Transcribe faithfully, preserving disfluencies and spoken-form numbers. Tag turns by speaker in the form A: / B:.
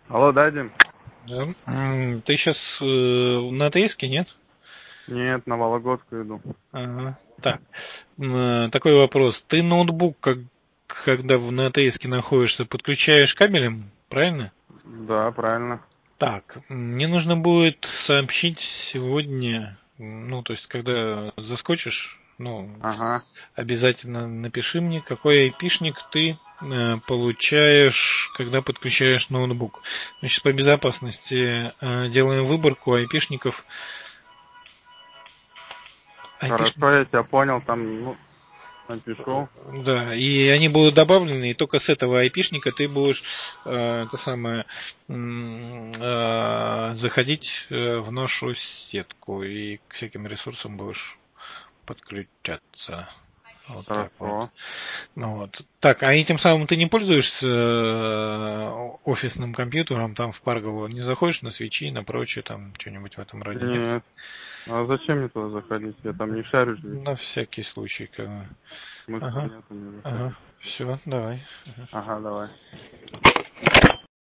A: Алло, да, Дим?
B: Да. М, Ты сейчас на АТСке, нет?
A: Нет, на Вологодку иду.
B: Ага. Так, м, такой вопрос. Ты ноутбук, как, когда в на АТСке находишься, подключаешь кабелем, правильно?
A: Да, правильно.
B: Так, мне нужно будет сообщить сегодня, ну, то есть, когда заскочишь, ну,
A: Ага,
B: обязательно напиши мне, какой айпишник ты э, получаешь, когда подключаешь ноутбук. Значит, по безопасности э, делаем выборку айпишников.
A: хорошо,
B: Айпишник,
A: я тебя понял, там, ну, напишу.
B: да, и они будут добавлены, и только с этого айпишника ты будешь э, это самое м, э, заходить э, в нашу сетку и к всяким ресурсам будешь подключаться. Вот так вот.
A: Хорошо.
B: Ну вот. Так, а этим самым ты не пользуешься э, офисным компьютером, там в Парголу не заходишь на свечи, на прочее, там что-нибудь в этом роде, нет?
A: Нет. А зачем мне туда заходить? Я там не шарю же.
B: На всякий случай, как бы.
A: Смысла
B: Ага,
A: нету мне
B: ага,
A: заходить.
B: все, давай.
A: Ага, давай.